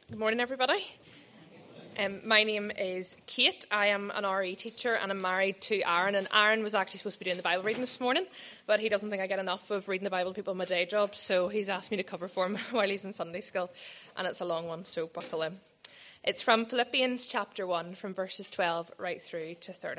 Good morning, everybody. My name is Kate. I am an RE teacher and I'm married to Aaron. And Aaron was actually supposed to be doing the Bible reading this morning, but he doesn't think I get enough of reading the Bible to people in my day job, so he's asked me to cover for him while he's in Sunday school. And it's a long one, so buckle in. It's from Philippians chapter 1, from verses 12 right through to 30.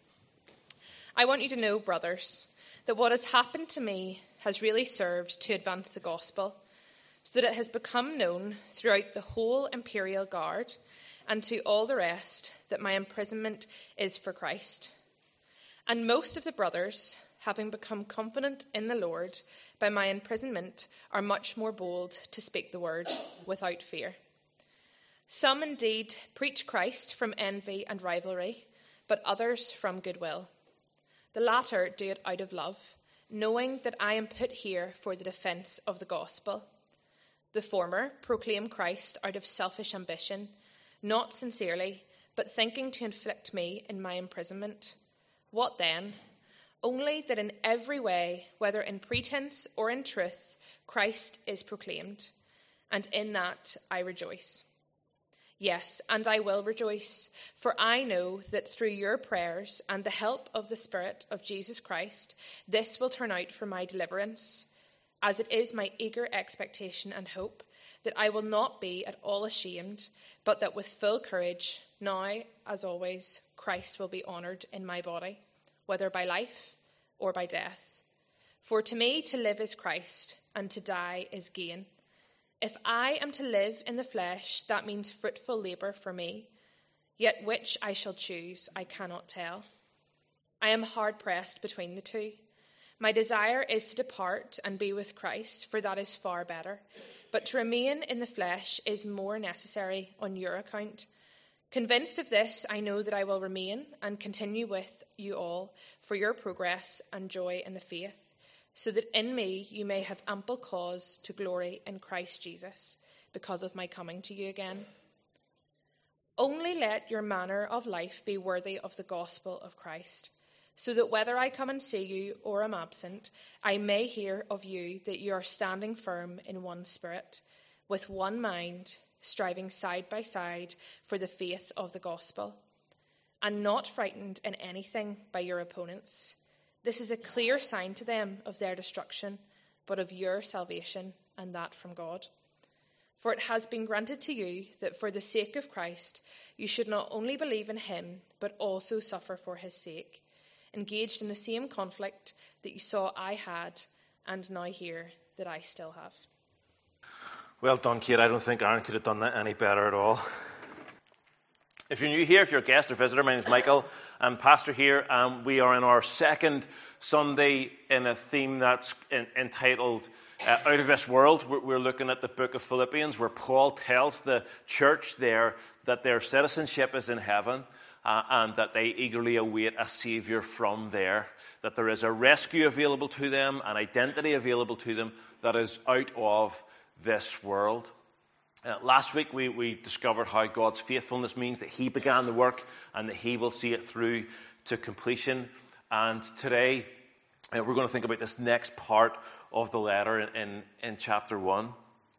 I want you to know, brothers, that what has happened to me has really served to advance the gospel, so that it has become known throughout the whole imperial guard and to all the rest that my imprisonment is for Christ. And most of the brothers, having become confident in the Lord by my imprisonment, are much more bold to speak the word without fear. Some indeed preach Christ from envy and rivalry, but others from goodwill. The latter do it out of love, knowing that I am put here for the defence of the gospel. The former proclaim Christ out of selfish ambition, not sincerely, but thinking to inflict me in my imprisonment. What then? Only that in every way, whether in pretense or in truth, Christ is proclaimed, and in that I rejoice. Yes, and I will rejoice, for I know that through your prayers and the help of the Spirit of Jesus Christ, this will turn out for my deliverance, as it is my eager expectation and hope that I will not be at all ashamed, but that with full courage, now, as always, Christ will be honoured in my body, whether by life or by death. For to me to live is Christ, and to die is gain. If I am to live in the flesh, that means fruitful labour for me, yet which I shall choose, I cannot tell. I am hard-pressed between the two. My desire is to depart and be with Christ, for that is far better. But to remain in the flesh is more necessary on your account. Convinced of this, I know that I will remain and continue with you all for your progress and joy in the faith, so that in me you may have ample cause to glory in Christ Jesus, because of my coming to you again. Only let your manner of life be worthy of the gospel of Christ, so that whether I come and see you or am absent, I may hear of you that you are standing firm in one spirit, with one mind, striving side by side for the faith of the gospel, and not frightened in anything by your opponents. This is a clear sign to them of their destruction, but of your salvation, and that from God. For it has been granted to you that for the sake of Christ you should not only believe in him, but also suffer for his sake, engaged in the same conflict that you saw I had, and now hear that I still have. Well done, Kate. I don't think Aaron could have done that any better at all. If you're new here, if you're a guest or visitor, my name is Michael. I'm pastor here. We are in our second Sunday in a theme that's entitled Out of This World. We're looking at the book of Philippians, where Paul tells the church there that their citizenship is in heaven, and that they eagerly await a saviour from there, that there is a rescue available to them, an identity available to them that is out of this world. Last week we discovered how God's faithfulness means that he began the work and that he will see it through to completion. And today we're going to think about this next part of the letter in chapter 1.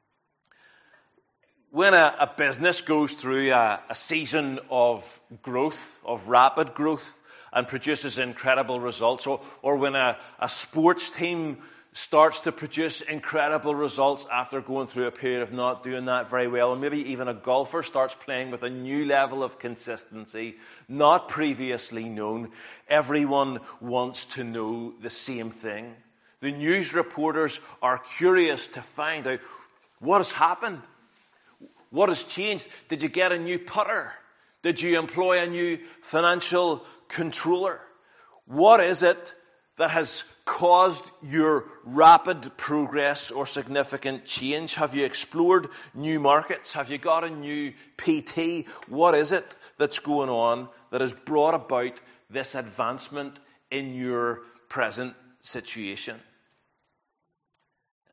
When a business goes through a season of growth, of rapid growth, and produces incredible results, or when a sports team starts to produce incredible results after going through a period of not doing that very well, and maybe even a golfer starts playing with a new level of consistency, not previously known, everyone wants to know the same thing. The news reporters are curious to find out what has happened. What has changed? Did you get a new putter? Did you employ a new financial controller? What is it that has caused your rapid progress or significant change? Have you explored new markets? Have you got a new PT? What is it that's going on that has brought about this advancement in your present situation?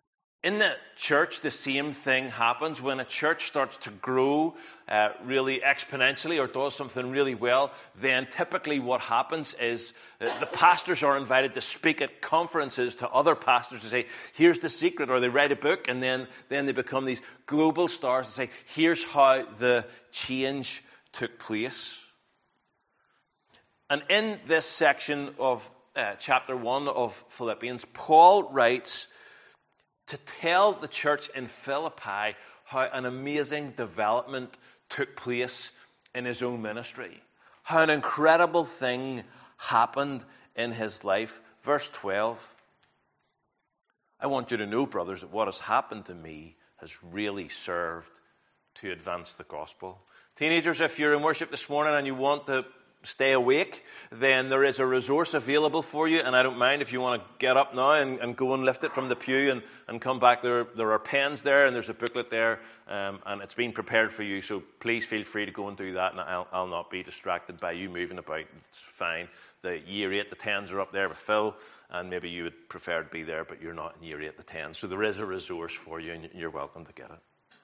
In the church, the same thing happens. When a church starts to grow really exponentially or does something really well, then typically what happens is the pastors are invited to speak at conferences to other pastors to say, here's the secret, or they write a book, and then they become these global stars to say, here's how the change took place. And in this section of chapter 1 of Philippians, Paul writes to tell the church in Philippi how an amazing development took place in his own ministry. How an incredible thing happened in his life. Verse 12. I want you to know, brothers, that what has happened to me has really served to advance the gospel. Teenagers, if you're in worship this morning and you want to stay awake, then there is a resource available for you, and I don't mind if you want to get up now and go and lift it from the pew and come back. There are pens there, and there's a booklet there, and it's been prepared for you, so please feel free to go and do that, and I'll not be distracted by you moving about. It's fine. The year 8, the 10s are up there with Phil, and maybe you would prefer to be there, but you're not in year 8, the 10s, so there is a resource for you, and you're welcome to get it.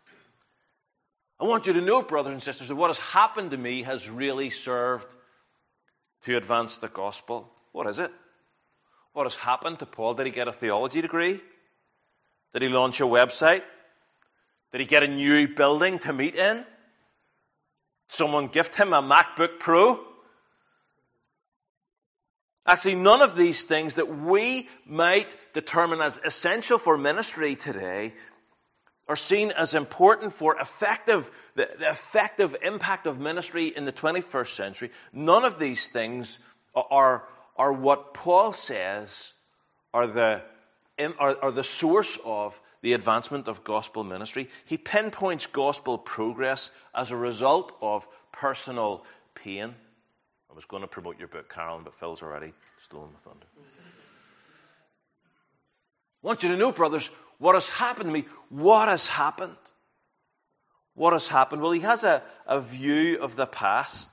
I want you to know, brothers and sisters, that what has happened to me has really served to advance the gospel. What is it? What has happened to Paul? Did he get a theology degree? Did he launch a website? Did he get a new building to meet in? Did someone gift him a MacBook Pro? Actually, none of these things that we might determine as essential for ministry today are seen as important for the effective impact of ministry in the 21st century. None of these things are what Paul says are the source of the advancement of gospel ministry. He pinpoints gospel progress as a result of personal pain. I was going to promote your book, Carolyn, but Phil's already stolen the thunder. I want you to know, brothers, what has happened to me. What has happened? What has happened? Well, he has a view of the past.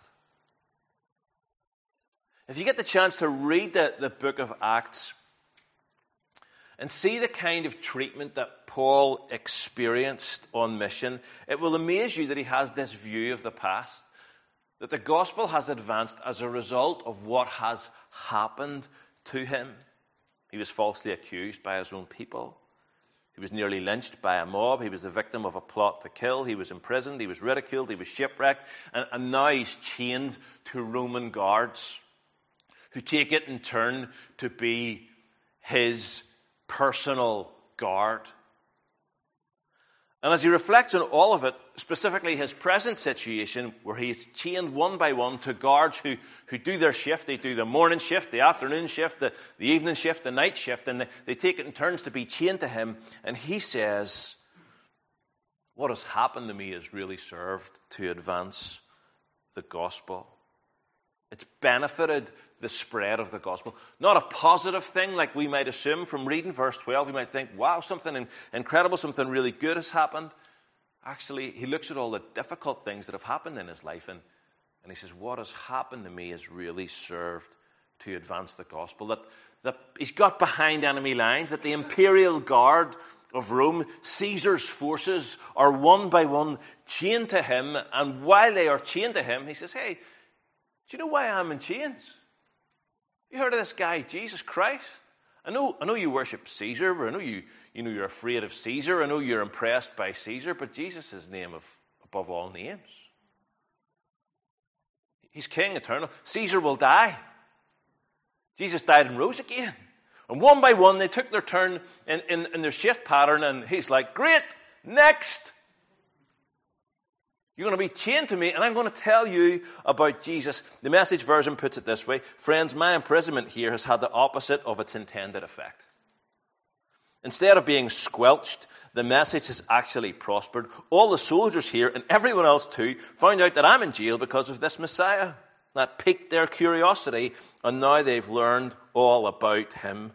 If you get the chance to read the book of Acts and see the kind of treatment that Paul experienced on mission, it will amaze you that he has this view of the past, that the gospel has advanced as a result of what has happened to him. He was falsely accused by his own people. He was nearly lynched by a mob. He was the victim of a plot to kill. He was imprisoned. He was ridiculed. He was shipwrecked. And now he's chained to Roman guards who take it in turn to be his personal guard. And as he reflects on all of it, specifically his present situation, where he's chained one by one to guards who do their shift. They do the morning shift, the afternoon shift, the evening shift, the night shift, and they take it in turns to be chained to him. And he says, what has happened to me has really served to advance the gospel. It's benefited the spread of the gospel. Not a positive thing like we might assume from reading verse 12. We might think, wow, something incredible, something really good has happened. Actually, he looks at all the difficult things that have happened in his life, and he says, what has happened to me has really served to advance the gospel. That he's got behind enemy lines, that the imperial guard of Rome, Caesar's forces, are one by one chained to him, and while they are chained to him, he says, hey, do you know why I'm in chains? You heard of this guy, Jesus Christ? I know you worship Caesar, or I know you're afraid of Caesar, I know you're impressed by Caesar, but Jesus is name above all names. He's king eternal. Caesar will die. Jesus died and rose again. And one by one, they took their turn in their shift pattern, and he's like, great, next. You're going to be chained to me, and I'm going to tell you about Jesus. The Message version puts it this way. Friends, my imprisonment here has had the opposite of its intended effect. Instead of being squelched, the message has actually prospered. All the soldiers here, and everyone else too, found out that I'm in jail because of this Messiah. That piqued their curiosity, and now they've learned all about him.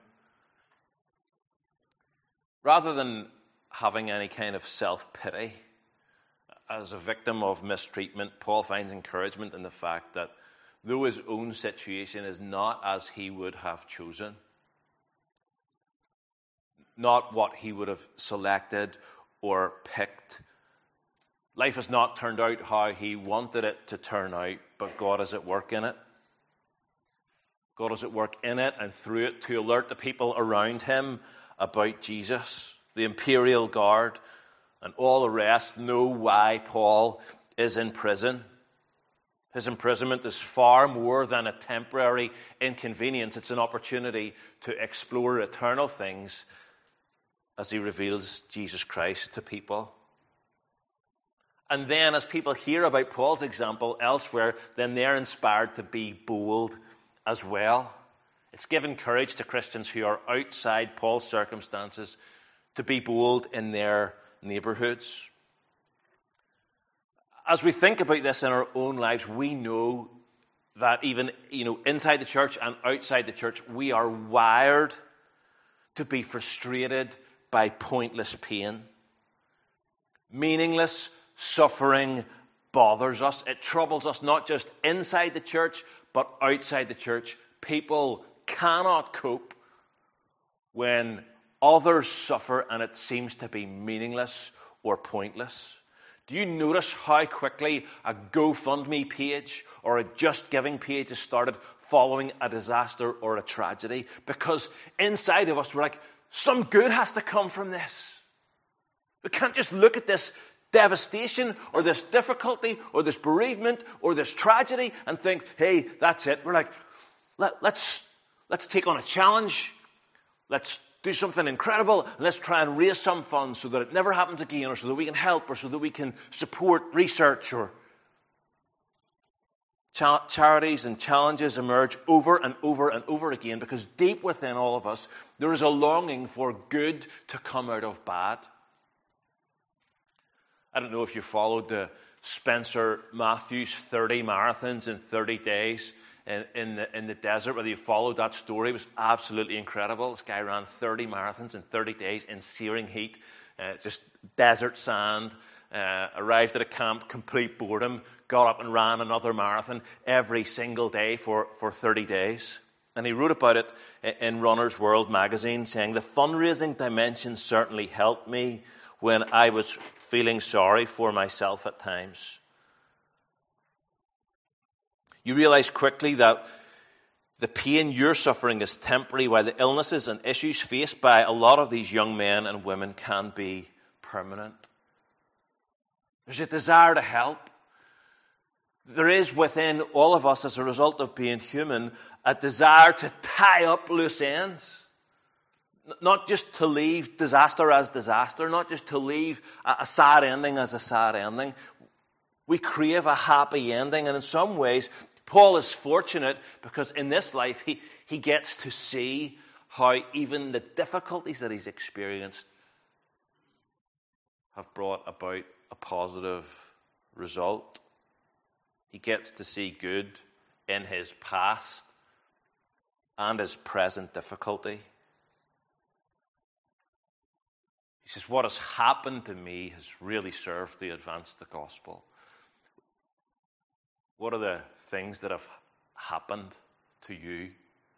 Rather than having any kind of self-pity, as a victim of mistreatment, Paul finds encouragement in the fact that though his own situation is not as he would have chosen, not what he would have selected or picked. Life has not turned out how he wanted it to turn out, but God is at work in it. God is at work in it and through it to alert the people around him about Jesus. The imperial guard and all the rest know why Paul is in prison. His imprisonment is far more than a temporary inconvenience. It's an opportunity to explore eternal things as he reveals Jesus Christ to people. And then as people hear about Paul's example elsewhere, then they're inspired to be bold as well. It's given courage to Christians who are outside Paul's circumstances to be bold in their neighborhoods. As we think about this in our own lives, we know that even, inside the church and outside the church, we are wired to be frustrated by pointless pain. Meaningless suffering bothers us. It troubles us not just inside the church, but outside the church. People cannot cope when others suffer and it seems to be meaningless or pointless. Do you notice how quickly a GoFundMe page or a Just Giving page is started following a disaster or a tragedy? Because inside of us, we're like, some good has to come from this. We can't just look at this devastation or this difficulty or this bereavement or this tragedy and think, hey, that's it. We're like, let's take on a challenge. Let's do something incredible, and let's try and raise some funds so that it never happens again, or so that we can help, or so that we can support research, or charities and challenges emerge over and over and over again because deep within all of us, there is a longing for good to come out of bad. I don't know if you followed the Spencer Matthews 30 marathons in 30 days. In the desert, whether you followed that story, it was absolutely incredible. This guy ran 30 marathons in 30 days in searing heat, just desert sand, arrived at a camp, complete boredom, got up and ran another marathon every single day for 30 days. And he wrote about it in Runner's World magazine, saying, the fundraising dimension certainly helped me when I was feeling sorry for myself at times. You realize quickly that the pain you're suffering is temporary, while the illnesses and issues faced by a lot of these young men and women can be permanent. There's a desire to help. There is within all of us, as a result of being human, a desire to tie up loose ends. Not just to leave disaster as disaster, not just to leave a sad ending as a sad ending. We crave a happy ending, and in some ways, Paul is fortunate because in this life he gets to see how even the difficulties that he's experienced have brought about a positive result. He gets to see good in his past and his present difficulty. He says, what has happened to me has really served to advance the gospel. What are the things that have happened to you?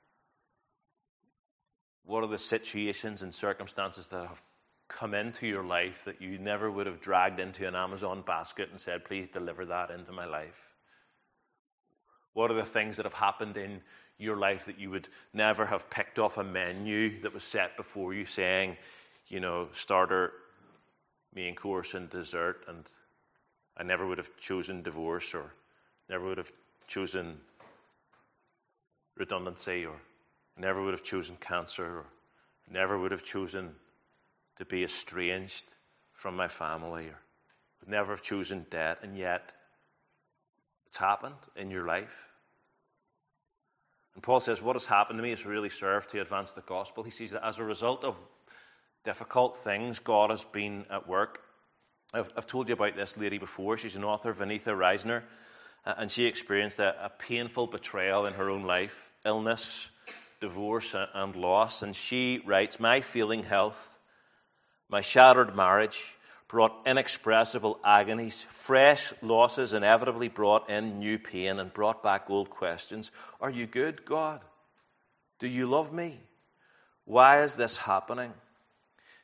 What are the situations and circumstances that have come into your life that you never would have dragged into an Amazon basket and said, please deliver that into my life? What are the things that have happened in your life that you would never have picked off a menu that was set before you saying, starter, main course, and dessert, and I never would have chosen divorce, or never would have chosen redundancy, or never would have chosen cancer, or never would have chosen to be estranged from my family, or would never have chosen debt, and yet it's happened in your life. And Paul says, what has happened to me has really served to advance the gospel. He sees that as a result of difficult things, God has been at work. I've told you about this lady before. She's an author, Vanitha Reisner. And she experienced a painful betrayal in her own life, illness, divorce, and loss. And she writes, my failing health, my shattered marriage brought inexpressible agonies. Fresh losses inevitably brought in new pain and brought back old questions. Are you good, God? Do you love me? Why is this happening?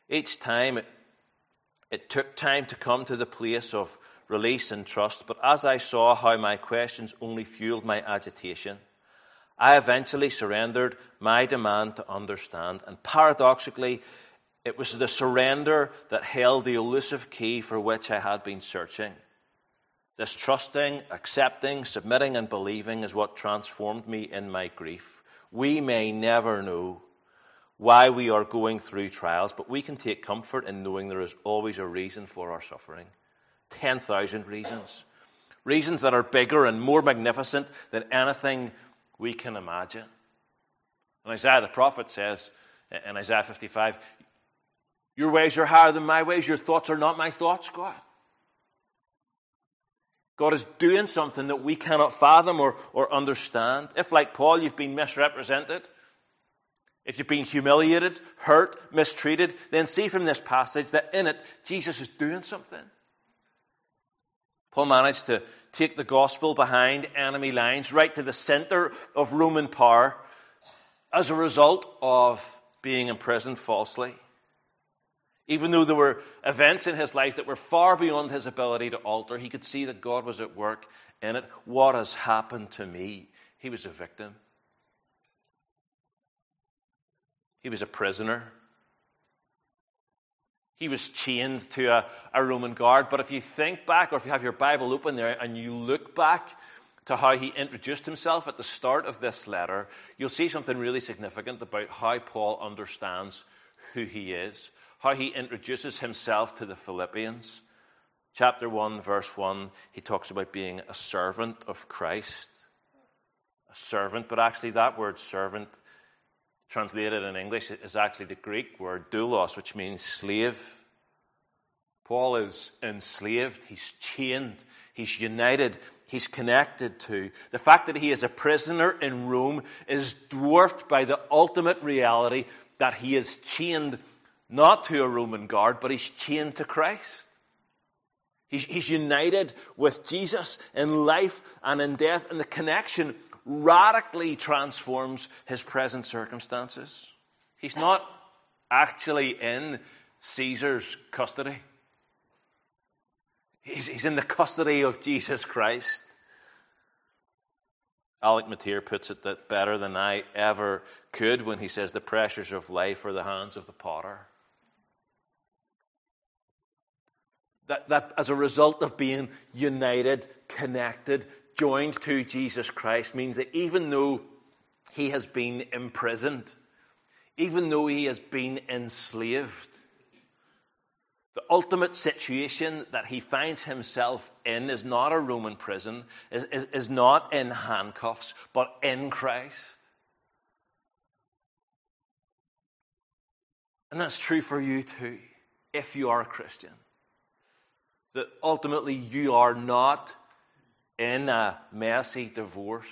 Each time it took time to come to the place of release and trust, but as I saw how my questions only fueled my agitation, I eventually surrendered my demand to understand, and paradoxically, it was the surrender that held the elusive key for which I had been searching. This trusting, accepting, submitting, and believing is what transformed me in my grief. We may never know why we are going through trials, but we can take comfort in knowing there is always a reason for our suffering. 10,000 reasons. Reasons that are bigger and more magnificent than anything we can imagine. And Isaiah the prophet says in Isaiah 55, your ways are higher than my ways, your thoughts are not my thoughts, God. God is doing something that we cannot fathom or understand. If, like Paul, you've been misrepresented, if you've been humiliated, hurt, mistreated, then see from this passage that in it, Jesus is doing something. Paul managed to take the gospel behind enemy lines, right to the center of Roman power, as a result of being imprisoned falsely. Even though there were events in his life that were far beyond his ability to alter, he could see that God was at work in it. What has happened to me? He was a victim. He was a prisoner. He was chained to a Roman guard. But if you think back, or if you have your Bible open there and you look back to how he introduced himself at the start of this letter, you'll see something really significant about how Paul understands who he is, how he introduces himself to the Philippians. Chapter 1, verse 1, he talks about being a servant of Christ. A servant, but actually that word servant, translated in English, is actually the Greek word doulos, which means slave. Paul is enslaved, he's chained, he's united, he's connected to. The fact that he is a prisoner in Rome is dwarfed by the ultimate reality that he is chained not to a Roman guard, but he's chained to Christ. He's united with Jesus in life and in death, and the connection radically transforms his present circumstances. He's not actually in Caesar's custody. He's in the custody of Jesus Christ. Alec Mateer puts it that better than I ever could when he says the pressures of life are the hands of the potter. That as a result of being united, connected, joined to Jesus Christ means that even though he has been imprisoned, even though he has been enslaved, the ultimate situation that he finds himself in is not a Roman prison, is not in handcuffs, but in Christ. And that's true for you too, if you are a Christian. That ultimately you are not in a messy divorce,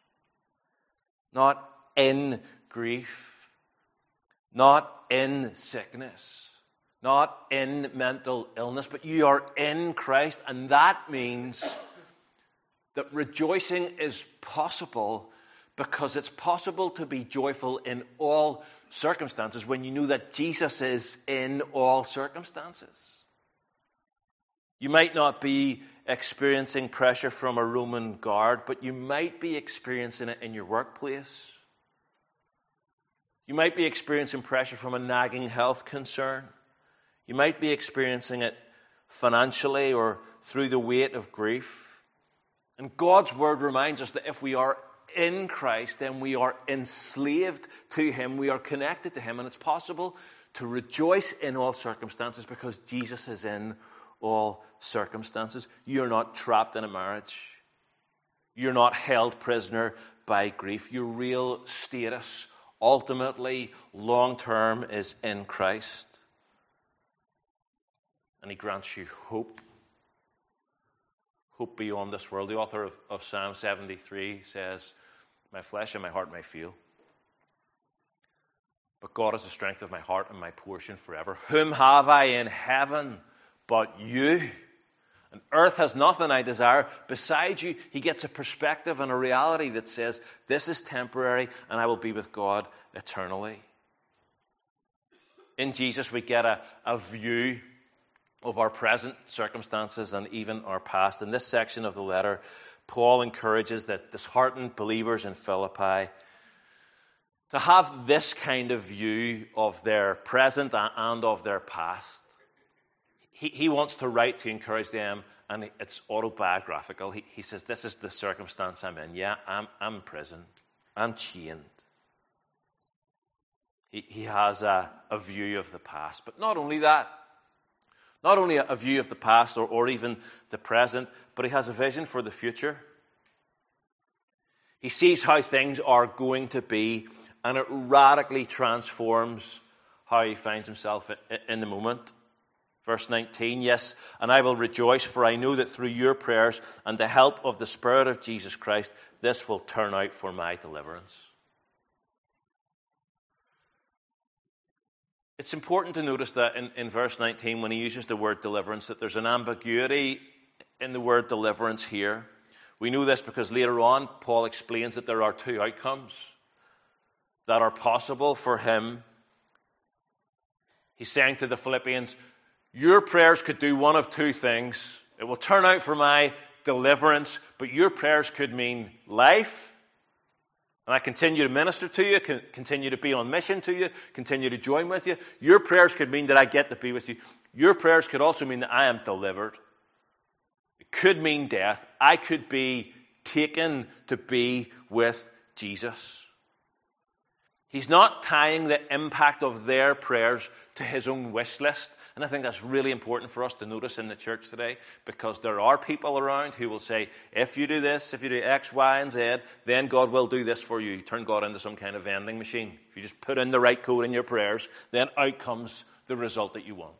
not in grief, not in sickness, not in mental illness, but you are in Christ, and that means that rejoicing is possible, because it's possible to be joyful in all circumstances when you know that Jesus is in all circumstances. You might not be experiencing pressure from a Roman guard, but you might be experiencing it in your workplace. You might be experiencing pressure from a nagging health concern. You might be experiencing it financially or through the weight of grief. And God's word reminds us that if we are in Christ, then we are enslaved to him, we are connected to him, and it's possible to rejoice in all circumstances because Jesus is in all circumstances. You're not trapped in a marriage. You're not held prisoner by grief. Your real status, ultimately, long-term, is in Christ. And he grants you hope. Hope beyond this world. The author of Psalm 73 says, my flesh and my heart may fail, but God is the strength of my heart and my portion forever. Whom have I in heaven but you? And earth has nothing I desire besides you. He gets a perspective and a reality that says, this is temporary and I will be with God eternally. In Jesus, we get a view of our present circumstances and even our past. In this section of the letter, Paul encourages the disheartened believers in Philippi to have this kind of view of their present and of their past. He wants to write to encourage them, and it's autobiographical. He says, this is the circumstance I'm in. Yeah, I'm in prison. I'm chained. He has a view of the past. But not only that, not only a view of the past or even the present, but he has a vision for the future. He sees how things are going to be, and it radically transforms how he finds himself in the moment. Verse 19, yes, and I will rejoice, for I know that through your prayers and the help of the Spirit of Jesus Christ, this will turn out for my deliverance. It's important to notice that in verse 19, when he uses the word deliverance, that there's an ambiguity in the word deliverance here. We know this because later on, Paul explains that there are two outcomes that are possible for him. He's saying to the Philippians, your prayers could do one of two things. It will turn out for my deliverance, but your prayers could mean life. And I continue to minister to you, continue to be on mission to you, continue to join with you. Your prayers could mean that I get to be with you. Your prayers could also mean that I am delivered. It could mean death. I could be taken to be with Jesus. He's not tying the impact of their prayers to his own wish list. And I think that's really important for us to notice in the church today, because there are people around who will say, if you do this, if you do X, Y, and Z, then God will do this for you. You turn God into some kind of vending machine. If you just put in the right code in your prayers, then out comes the result that you want.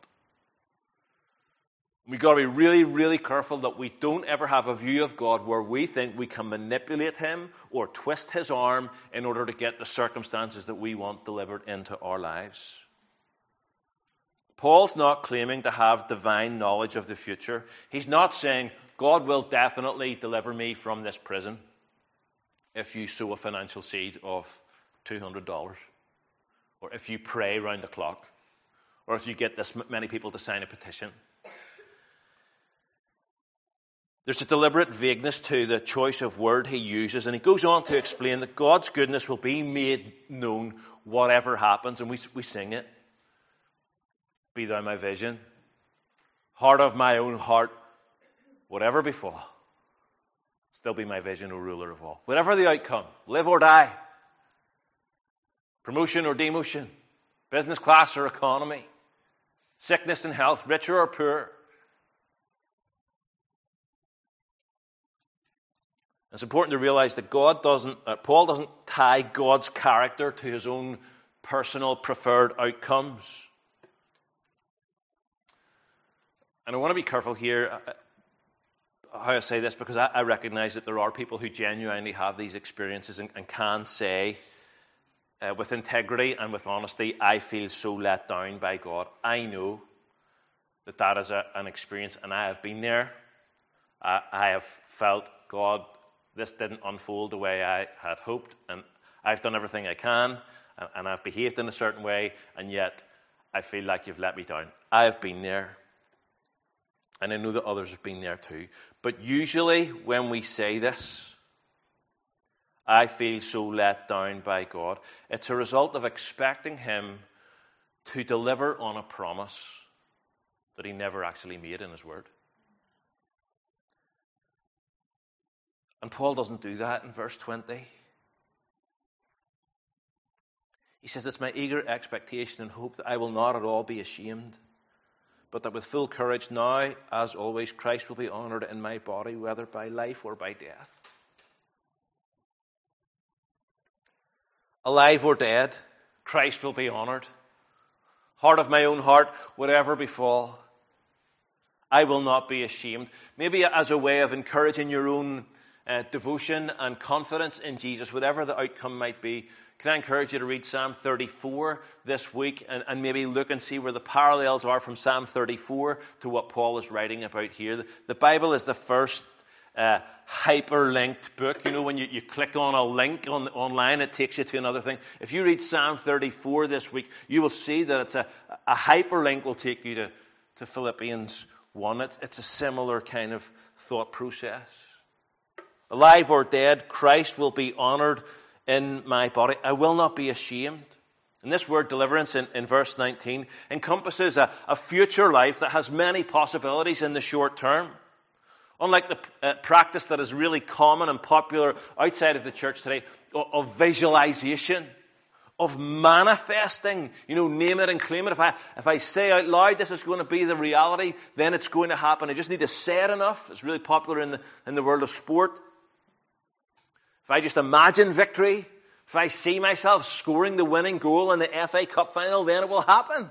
We've got to be really, really careful that we don't ever have a view of God where we think we can manipulate him or twist his arm in order to get the circumstances that we want delivered into our lives. Paul's not claiming to have divine knowledge of the future. He's not saying, God will definitely deliver me from this prison if you sow a financial seed of $200, or if you pray round the clock, or if you get this many people to sign a petition. There's a deliberate vagueness to the choice of word he uses, and he goes on to explain that God's goodness will be made known whatever happens, and we sing it. Be thou my vision, heart of my own heart, whatever befall, still be my vision, O ruler of all. Whatever the outcome, live or die, promotion or demotion, business class or economy, sickness and health, richer or poor. It's important to realize that Paul doesn't tie God's character to his own personal preferred outcomes. And I want to be careful here how I say this, because I recognize that there are people who genuinely have these experiences and can say with integrity and with honesty, I feel so let down by God. I know that is an experience, and I have been there. I have felt, God, this didn't unfold the way I had hoped, and I've done everything I can, and I've behaved in a certain way, and yet I feel like you've let me down. I have been there. And I know that others have been there too. But usually when we say this, I feel so let down by God, it's a result of expecting him to deliver on a promise that he never actually made in his word. And Paul doesn't do that in verse 20. He says, it's my eager expectation and hope that I will not at all be ashamed, but that with full courage now, as always, Christ will be honored in my body, whether by life or by death. Alive or dead, Christ will be honored. Heart of my own heart, whatever befall, I will not be ashamed. Maybe as a way of encouraging your own devotion and confidence in Jesus, whatever the outcome might be, can I encourage you to read Psalm 34 this week and maybe look and see where the parallels are from Psalm 34 to what Paul is writing about here. The Bible is the first hyperlinked book. You know, when you click on a link online, it takes you to another thing. If you read Psalm 34 this week, you will see that it's a hyperlink will take you to Philippians 1. It's a similar kind of thought process. Alive or dead, Christ will be honored in my body. I will not be ashamed. And this word deliverance in verse 19 encompasses a future life that has many possibilities in the short term. Unlike the practice that is really common and popular outside of the church today of visualization, of manifesting, name it and claim it. If I say out loud this is going to be the reality, then it's going to happen. I just need to say it enough. It's really popular in the world of sport. If I just imagine victory, if I see myself scoring the winning goal in the FA Cup final, then it will happen.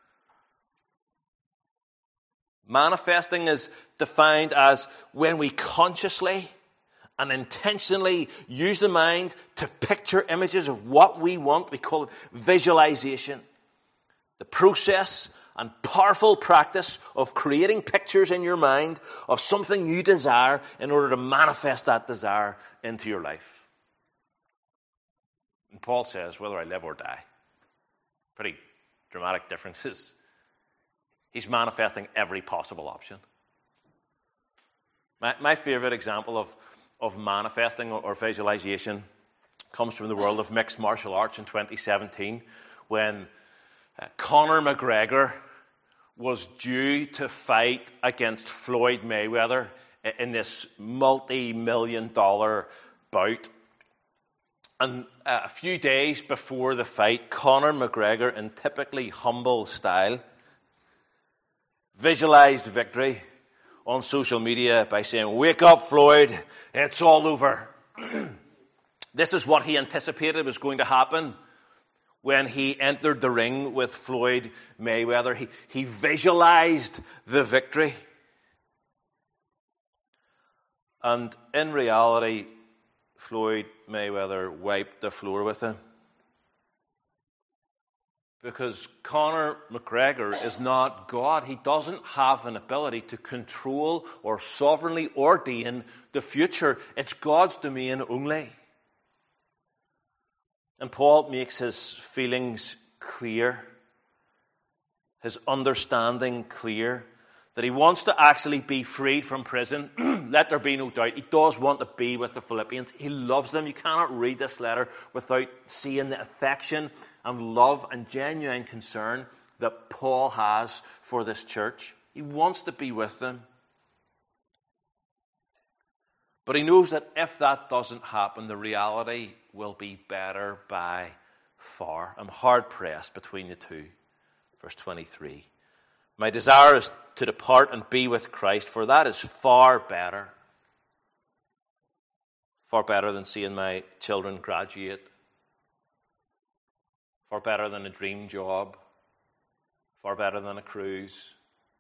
Manifesting is defined as when we consciously and intentionally use the mind to picture images of what we want. We call it visualization. The process and powerful practice of creating pictures in your mind of something you desire in order to manifest that desire into your life. And Paul says, whether I live or die. Pretty dramatic differences. He's manifesting every possible option. My favorite example of manifesting or visualization comes from the world of mixed martial arts in 2017 when Conor McGregor was due to fight against Floyd Mayweather in this multi-million-dollar bout. And a few days before the fight, Conor McGregor, in typically humble style, visualized victory on social media by saying, "Wake up, Floyd, it's all over." This is what he anticipated was going to happen when he entered the ring with Floyd Mayweather. He visualized the victory. And in reality, Floyd Mayweather wiped the floor with him. Because Conor McGregor is not God. He doesn't have an ability to control or sovereignly ordain the future. It's God's domain only. And Paul makes his feelings clear, his understanding clear, that he wants to actually be freed from prison. Let there be no doubt. He does want to be with the Philippians. He loves them. You cannot read this letter without seeing the affection and love and genuine concern that Paul has for this church. He wants to be with them. But he knows that if that doesn't happen, the reality will be better by far. I'm hard-pressed between the two. Verse 23. My desire is to depart and be with Christ, for that is far better. Far better than seeing my children graduate. Far better than a dream job. Far better than a cruise.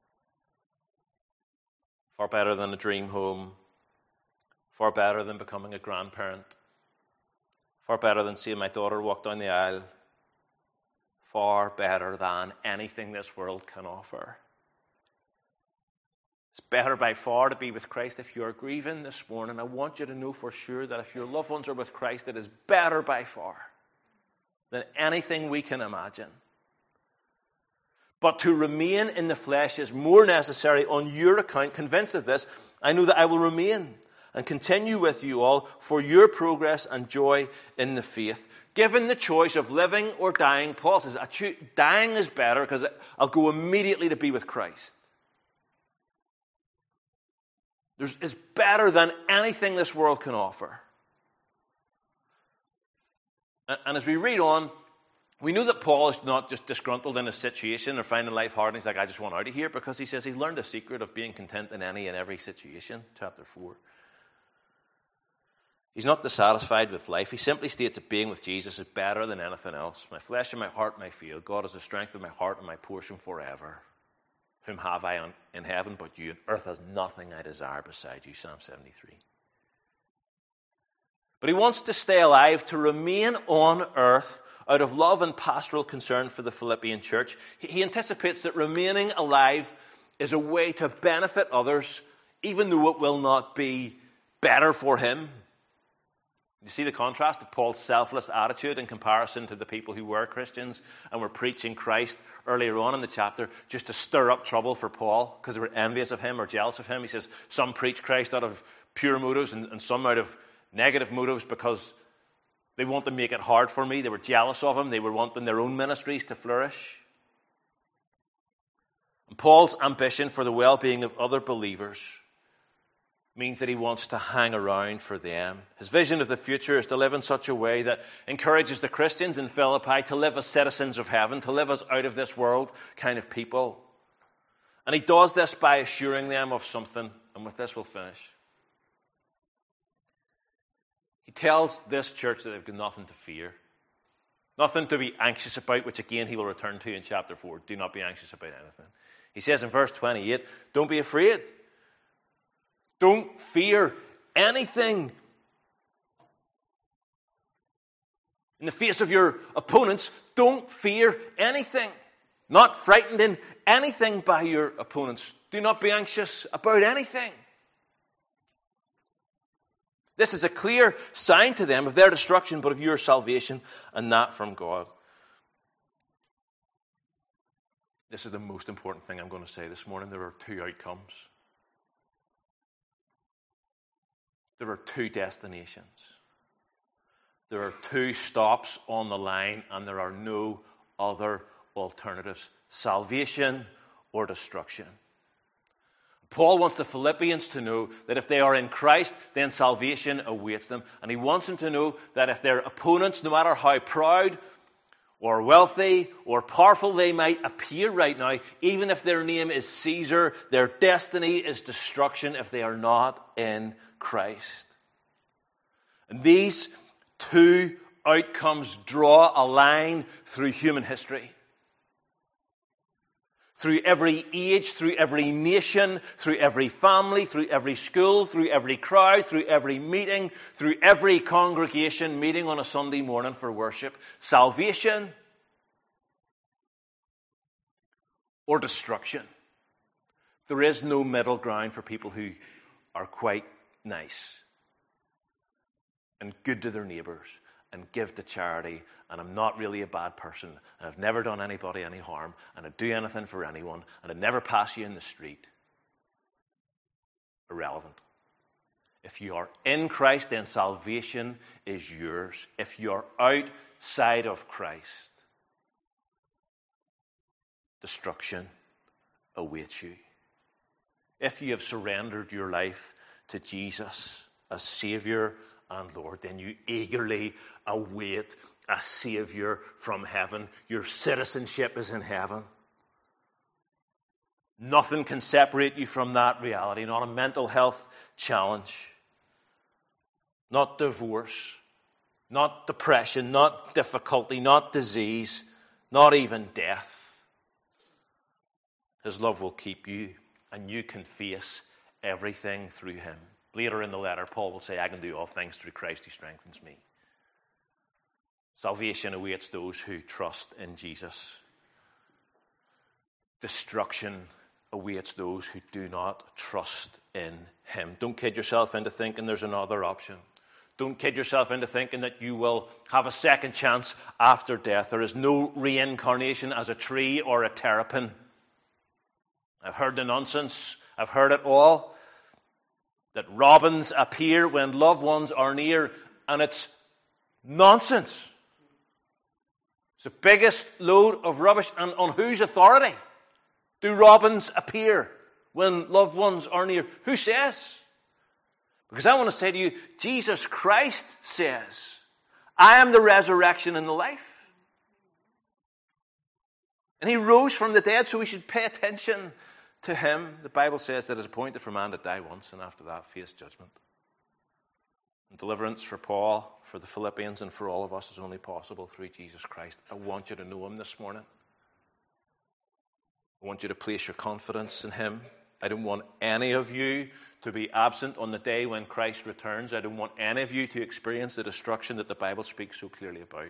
Far better than a dream home. Far better than becoming a grandparent. Far better than seeing my daughter walk down the aisle. Far better than anything this world can offer. It's better by far to be with Christ. If you're grieving this morning, I want you to know for sure that if your loved ones are with Christ, it is better by far than anything we can imagine. But to remain in the flesh is more necessary on your account. Convinced of this, I know that I will remain and continue with you all for your progress and joy in the faith. Given the choice of living or dying, Paul says, dying is better because I'll go immediately to be with Christ. It's better than anything this world can offer. And as we read on, we know that Paul is not just disgruntled in his situation or finding life hard and he's like, I just want out of here, because he says he's learned the secret of being content in any and every situation, chapter 4. He's not dissatisfied with life. He simply states that being with Jesus is better than anything else. My flesh and my heart may fail. God is the strength of my heart and my portion forever. Whom have I in heaven but you? And earth has nothing I desire beside you. Psalm 73. But he wants to stay alive, to remain on earth out of love and pastoral concern for the Philippian church. He anticipates that remaining alive is a way to benefit others, even though it will not be better for him. You see the contrast of Paul's selfless attitude in comparison to the people who were Christians and were preaching Christ earlier on in the chapter just to stir up trouble for Paul because they were envious of him or jealous of him. He says, some preach Christ out of pure motives and some out of negative motives because they want to make it hard for me. They were jealous of him. They were wanting their own ministries to flourish. And Paul's ambition for the well-being of other believers means that he wants to hang around for them. His vision of the future is to live in such a way that encourages the Christians in Philippi to live as citizens of heaven, to live as out of this world kind of people. And he does this by assuring them of something, and with this we'll finish. He tells this church that they've got nothing to fear, nothing to be anxious about, which again he will return to in chapter 4. Do not be anxious about anything. He says in verse 28, don't be afraid. Don't fear anything. In the face of your opponents, don't fear anything. Not frightened in anything by your opponents. Do not be anxious about anything. This is a clear sign to them of their destruction, but of your salvation, and that from God. This is the most important thing I'm going to say this morning. There are two outcomes. There are two destinations. There are two stops on the line, and there are no other alternatives: salvation or destruction. Paul wants the Philippians to know that if they are in Christ, then salvation awaits them. And he wants them to know that if their opponents, no matter how proud or wealthy or powerful they might appear right now, even if their name is Caesar, their destiny is destruction if they are not in Christ. And these two outcomes draw a line through human history. Through every age, through every nation, through every family, through every school, through every crowd, through every meeting, through every congregation meeting on a Sunday morning for worship. Salvation or destruction. There is no middle ground for people who are quite nice and good to their neighbours and give to charity, and I'm not really a bad person, and I've never done anybody any harm, and I'd do anything for anyone, and I'd never pass you in the street. Irrelevant. If you are in Christ, then salvation is yours. If you're outside of Christ, destruction awaits you. If you have surrendered your life to Jesus as Saviour and Lord, then you eagerly await a Saviour from heaven. Your citizenship is in heaven. Nothing can separate you from that reality. Not a mental health challenge, not divorce, not depression, not difficulty, not disease, not even death. His love will keep you, and you can face everything through him. Later in the letter, Paul will say, I can do all things through Christ who strengthens me. Salvation awaits those who trust in Jesus. Destruction awaits those who do not trust in him. Don't kid yourself into thinking there's another option. Don't kid yourself into thinking that you will have a second chance after death. There is no reincarnation as a tree or a terrapin. I've heard the nonsense. I've heard it all. That robins appear when loved ones are near, and it's nonsense. It's the biggest load of rubbish. And on whose authority do robins appear when loved ones are near? Who says? Because I want to say to you, Jesus Christ says, I am the resurrection and the life. And he rose from the dead, so we should pay attention to him. The Bible says that it is appointed for man to die once, and after that face judgment. And deliverance for Paul, for the Philippians, and for all of us is only possible through Jesus Christ. I want you to know him this morning. I want you to place your confidence in him. I don't want any of you to be absent on the day when Christ returns. I don't want any of you to experience the destruction that the Bible speaks so clearly about.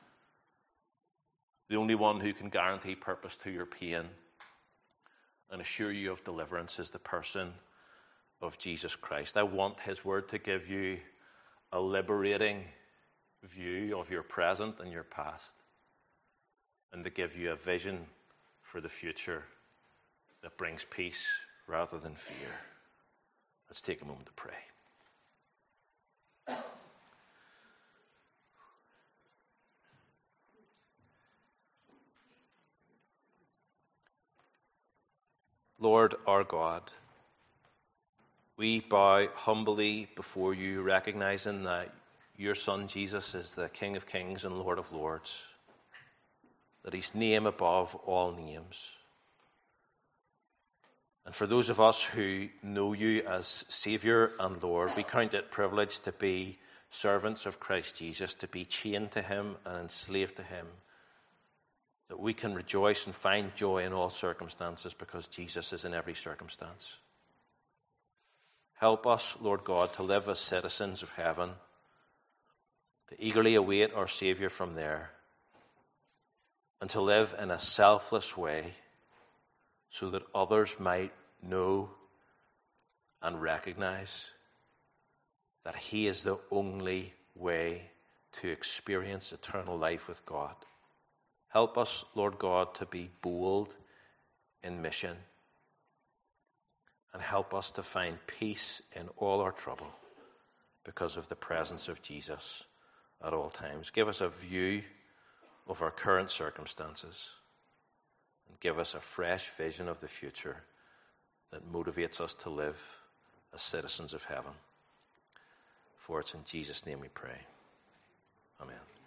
The only one who can guarantee purpose to your pain and assure you of deliverance is the person of Jesus Christ. I want his word to give you a liberating view of your present and your past, and to give you a vision for the future that brings peace rather than fear. Let's take a moment to pray. Lord our God, we bow humbly before you, recognizing that your Son Jesus is the King of Kings and Lord of Lords, that he's name above all names. And for those of us who know you as Saviour and Lord, we count it privilege to be servants of Christ Jesus, to be chained to him and enslaved to him, that we can rejoice and find joy in all circumstances because Jesus is in every circumstance. Help us, Lord God, to live as citizens of heaven, to eagerly await our Saviour from there, and to live in a selfless way so that others might know and recognize that he is the only way to experience eternal life with God. Help us, Lord God, to be bold in mission, and help us to find peace in all our trouble because of the presence of Jesus at all times. Give us a view of our current circumstances, and give us a fresh vision of the future that motivates us to live as citizens of heaven. For it's in Jesus' name we pray. Amen.